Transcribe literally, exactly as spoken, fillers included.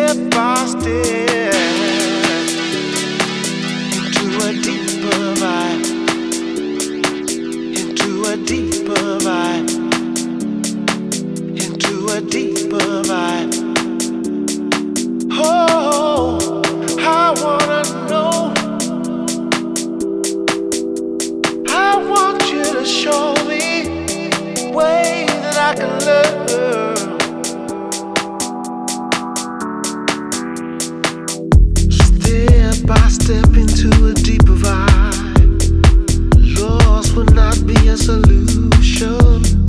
step by step into a deeper vibe, into a deeper vibe, into a deeper vibe. Oh, I wanna know. I want you to show me a way that I can love. Step by step into a deeper vibe. Lost would not be a solution.